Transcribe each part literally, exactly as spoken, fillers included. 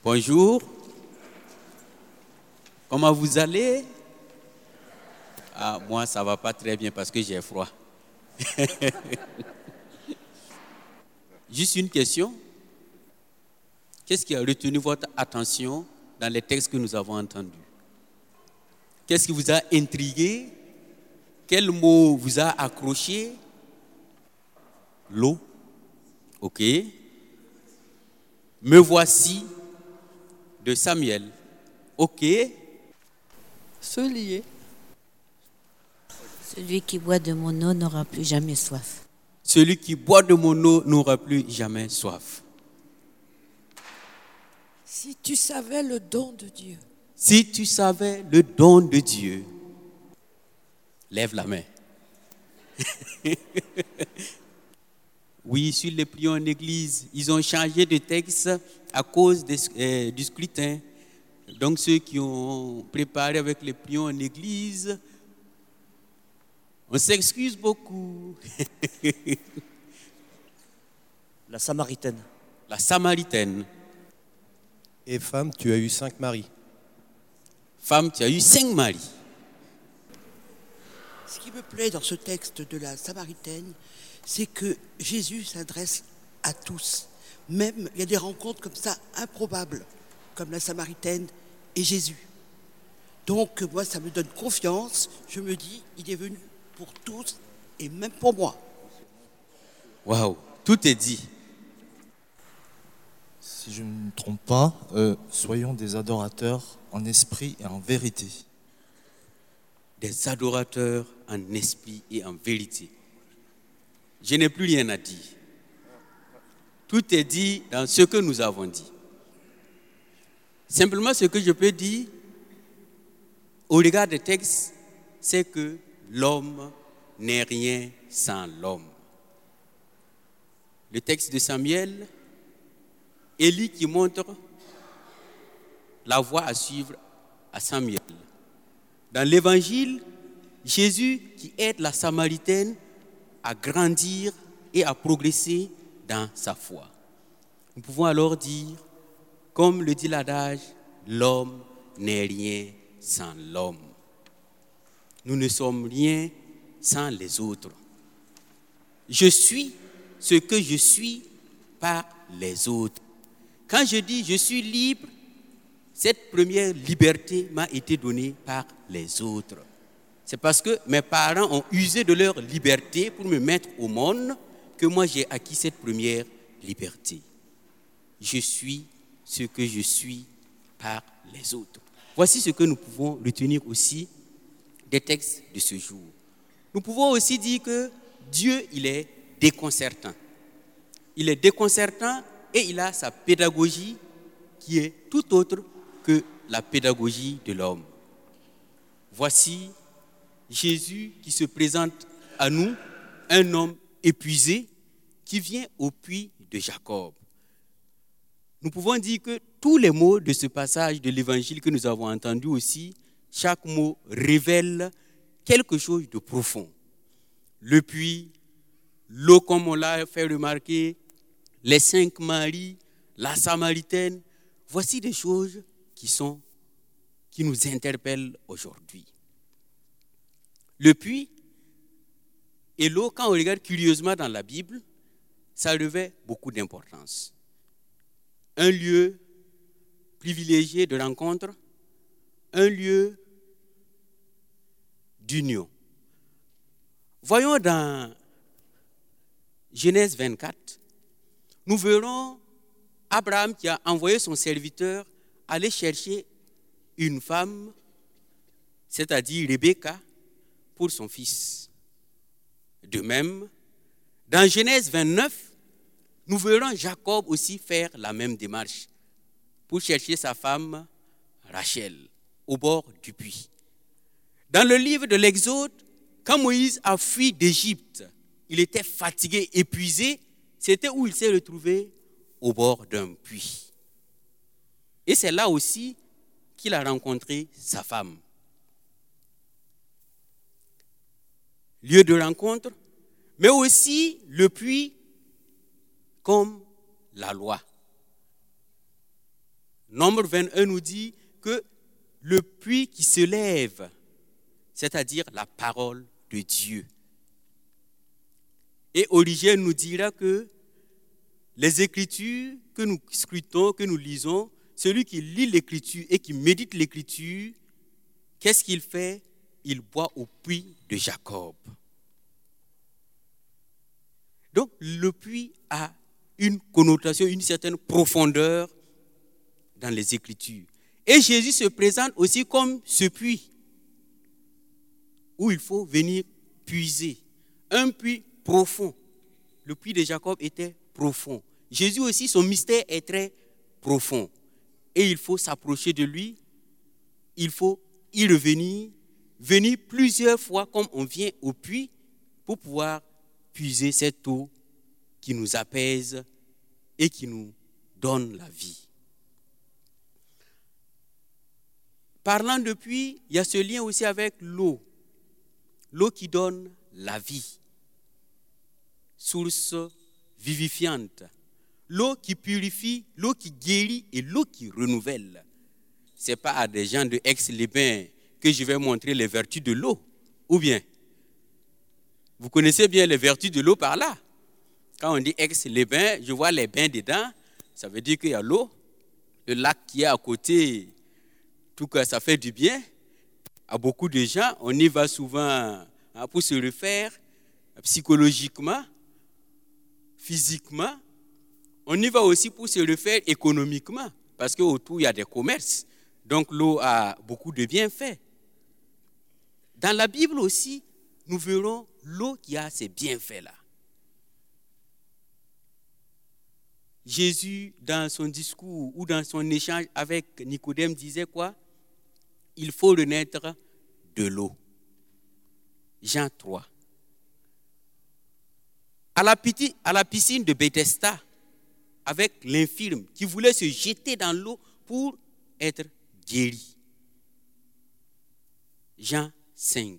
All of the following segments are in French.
Bonjour. Comment vous allez? Ah, moi, ça ne va pas très bien parce que j'ai froid. Juste une question. Qu'est-ce qui a retenu votre attention dans les textes que nous avons entendus? Qu'est-ce qui vous a intrigué? Quel mot vous a accroché? L'eau. Ok. Me voici de Samuel. Ok. Soulier. Celui qui boit de mon eau n'aura plus jamais soif. Celui qui boit de mon eau n'aura plus jamais soif. Si tu savais le don de Dieu. Si tu savais le don de Dieu. Lève la main. Oui, sur les prions en église, ils ont changé de texte à cause des, euh, du scrutin. Donc ceux qui ont préparé avec les prions en église, on s'excuse beaucoup. La Samaritaine. La Samaritaine. Et femme, tu as eu cinq maris. Femme, tu as eu cinq maris. Ce qui me plaît dans ce texte de la Samaritaine, c'est que Jésus s'adresse à tous. Même, il y a des rencontres comme ça improbables, comme la Samaritaine et Jésus. Donc, moi, ça me donne confiance. Je me dis, il est venu pour tous et même pour moi. Waouh, tout est dit. Si je ne me trompe pas, euh, soyons des adorateurs en esprit et en vérité. Des adorateurs en esprit et en vérité. Je n'ai plus rien à dire. Tout est dit dans ce que nous avons dit. Simplement, ce que je peux dire, au regard des textes, c'est que l'homme n'est rien sans l'homme. Le texte de Samuel, Élie qui montre la voie à suivre à Samuel. Dans l'Évangile, Jésus qui aide la Samaritaine à grandir et à progresser dans sa foi. Nous pouvons alors dire, comme le dit l'adage, l'homme n'est rien sans l'homme. Nous ne sommes rien sans les autres. Je suis ce que je suis par les autres. Quand je dis je suis libre, cette première liberté m'a été donnée par les autres. C'est parce que mes parents ont usé de leur liberté pour me mettre au monde que moi j'ai acquis cette première liberté. Je suis ce que je suis par les autres. Voici ce que nous pouvons retenir aussi des textes de ce jour. Nous pouvons aussi dire que Dieu, il est déconcertant. Il est déconcertant et il a sa pédagogie qui est tout autre que la pédagogie de l'homme. Voici Jésus qui se présente à nous, un homme épuisé qui vient au puits de Jacob. Nous pouvons dire que tous les mots de ce passage de l'évangile que nous avons entendu aussi, chaque mot révèle quelque chose de profond. Le puits, l'eau comme on l'a fait remarquer, les cinq maris, la Samaritaine, voici des choses qui sont, qui nous interpellent aujourd'hui. Le puits et l'eau, quand on regarde curieusement dans la Bible, ça revêt beaucoup d'importance. Un lieu privilégié de rencontre, un lieu d'union. Voyons dans Genèse vingt-quatre, nous verrons Abraham qui a envoyé son serviteur aller chercher une femme, c'est-à-dire Rebecca, pour son fils. De même, dans Genèse vingt-neuf, nous verrons Jacob aussi faire la même démarche pour chercher sa femme Rachel au bord du puits. Dans le livre de l'Exode, quand Moïse a fui d'Égypte, il était fatigué, épuisé, c'était où il s'est retrouvé au bord d'un puits. Et c'est là aussi qu'il a rencontré sa femme. Lieu de rencontre, mais aussi le puits comme la loi. Nombre vingt et un nous dit que le puits qui se lève, c'est-à-dire la parole de Dieu. Et Origène nous dira que les Écritures que nous scrutons, que nous lisons, celui qui lit l'Écriture et qui médite l'Écriture, qu'est-ce qu'il fait? Il boit au puits de Jacob. Donc le puits a une connotation, une certaine profondeur dans les Écritures. Et Jésus se présente aussi comme ce puits où il faut venir puiser. Un puits profond. Le puits de Jacob était profond. Jésus aussi, son mystère est très profond. Et il faut s'approcher de lui, il faut y revenir, venir plusieurs fois comme on vient au puits pour pouvoir puiser cette eau qui nous apaise et qui nous donne la vie. Parlant de puits, il y a ce lien aussi avec l'eau. L'eau qui donne la vie. Source vivifiante. L'eau qui purifie, l'eau qui guérit et l'eau qui renouvelle. Ce n'est pas à des gens de Aix-les-Bains que je vais montrer les vertus de l'eau. Ou bien, vous connaissez bien les vertus de l'eau par là. Quand on dit Aix-les-Bains, je vois les bains dedans, ça veut dire qu'il y a l'eau. Le lac qui est à côté, tout cas, ça fait du bien. À beaucoup de gens, on y va souvent pour se refaire psychologiquement, physiquement. On y va aussi pour se refaire économiquement, parce qu'autour, il y a des commerces. Donc, l'eau a beaucoup de bienfaits. Dans la Bible aussi, nous verrons l'eau qui a ces bienfaits-là. Jésus, dans son discours ou dans son échange avec Nicodème, disait quoi? Il faut renaître de l'eau. Jean trois. À la, piti, à la piscine de Bethesda, avec l'infirme qui voulait se jeter dans l'eau pour être guéri. Jean cinq.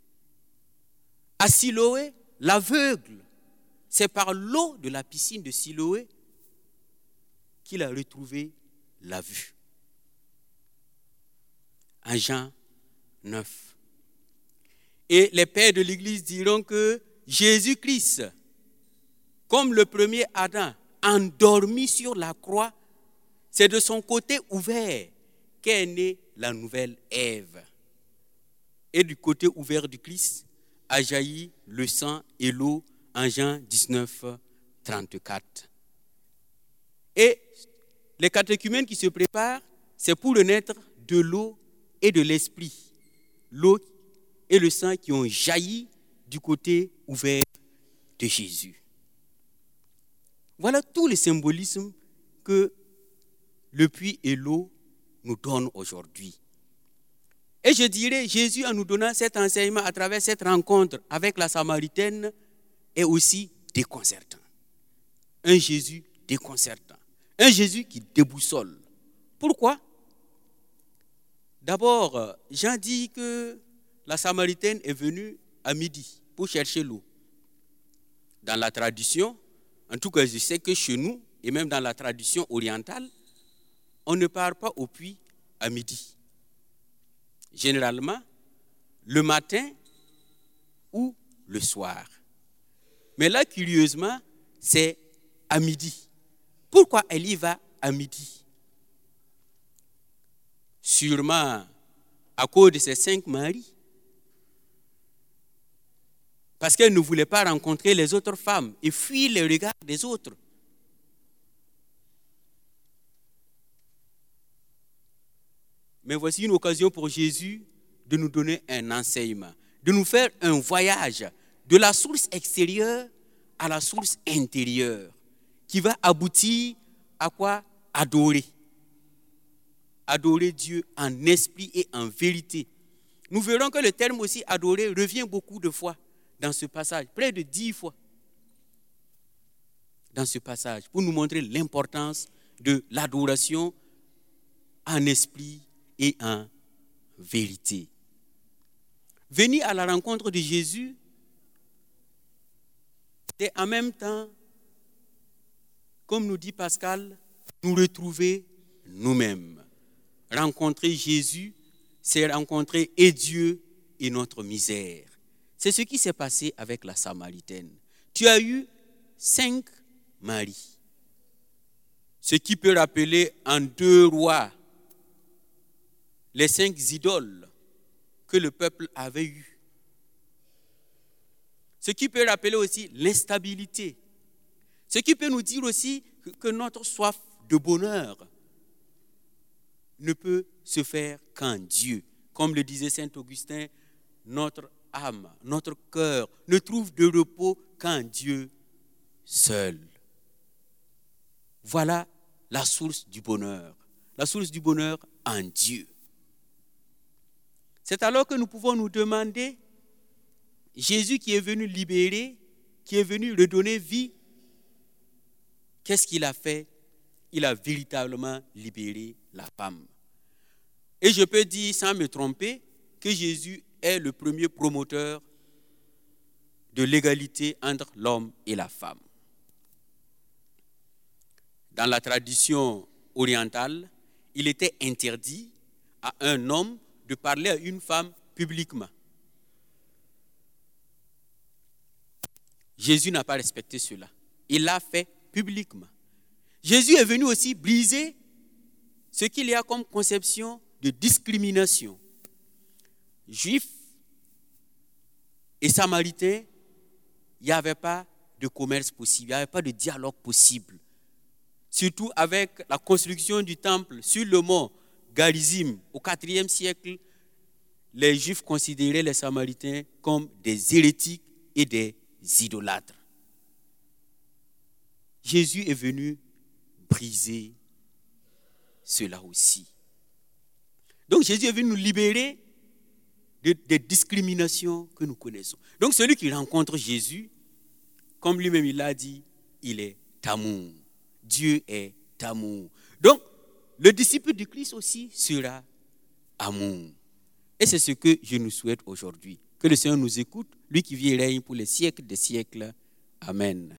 À Siloé, l'aveugle, c'est par l'eau de la piscine de Siloé qu'il a retrouvé la vue. En Jean neuf. Et les pères de l'Église diront que Jésus-Christ, comme le premier Adam, endormi sur la croix, c'est de son côté ouvert qu'est née la nouvelle Ève. Et du côté ouvert du Christ a jailli le sang et l'eau en Jean dix-neuf, trente-quatre. Et les catéchumènes qui se préparent, c'est pour renaître de l'eau et de l'esprit. L'eau et le sang qui ont jailli du côté ouvert de Jésus. Voilà tout le symbolisme que le puits et l'eau nous donnent aujourd'hui. Et je dirais, Jésus, en nous donnant cet enseignement à travers cette rencontre avec la Samaritaine, est aussi déconcertant. Un Jésus déconcertant. Un Jésus qui déboussole. Pourquoi? D'abord, Jean dit que la Samaritaine est venue à midi pour chercher l'eau. Dans la tradition, en tout cas, je sais que chez nous, et même dans la tradition orientale, on ne part pas au puits à midi. Généralement, le matin ou le soir. Mais là, curieusement, c'est à midi. Pourquoi elle y va à midi? Sûrement à cause de ses cinq maris. Parce qu'elle ne voulait pas rencontrer les autres femmes et fuir les regards des autres. Mais voici une occasion pour Jésus de nous donner un enseignement, de nous faire un voyage de la source extérieure à la source intérieure, qui va aboutir à quoi? Adorer. Adorer Dieu en esprit et en vérité. Nous verrons que le terme aussi adorer revient beaucoup de fois dans ce passage, près de dix fois dans ce passage, pour nous montrer l'importance de l'adoration en esprit et en vérité. Venir à la rencontre de Jésus, c'est en même temps, comme nous dit Pascal, nous retrouver nous-mêmes. Rencontrer Jésus, c'est rencontrer et Dieu et notre misère. C'est ce qui s'est passé avec la Samaritaine. Tu as eu cinq maris. Ce qui peut rappeler en deux rois les cinq idoles que le peuple avait eues. Ce qui peut rappeler aussi l'instabilité. Ce qui peut nous dire aussi que notre soif de bonheur ne peut se faire qu'en Dieu. Comme le disait saint Augustin, notre âme, notre cœur ne trouve de repos qu'en Dieu seul. Voilà la source du bonheur. La source du bonheur en Dieu. C'est alors que nous pouvons nous demander, Jésus qui est venu libérer, qui est venu redonner vie, qu'est-ce qu'il a fait? Il a véritablement libéré la femme. Et je peux dire, sans me tromper, que Jésus est le premier promoteur de l'égalité entre l'homme et la femme. Dans la tradition orientale, il était interdit à un homme de parler à une femme publiquement. Jésus n'a pas respecté cela. Il l'a fait publiquement. Jésus est venu aussi briser ce qu'il y a comme conception de discrimination. Juifs et Samaritains, il n'y avait pas de commerce possible, il n'y avait pas de dialogue possible. Surtout avec la construction du temple sur le mont Garizim au quatrième siècle, les Juifs considéraient les Samaritains comme des hérétiques et des idolâtres. Jésus est venu briser cela aussi. Donc Jésus est venu nous libérer des de discriminations que nous connaissons. Donc celui qui rencontre Jésus, comme lui-même il l'a dit, il est amour. Dieu est amour. Donc le disciple du Christ aussi sera amour. Et c'est ce que je nous souhaite aujourd'hui. Que le Seigneur nous écoute, lui qui vit et règne pour les siècles des siècles. Amen.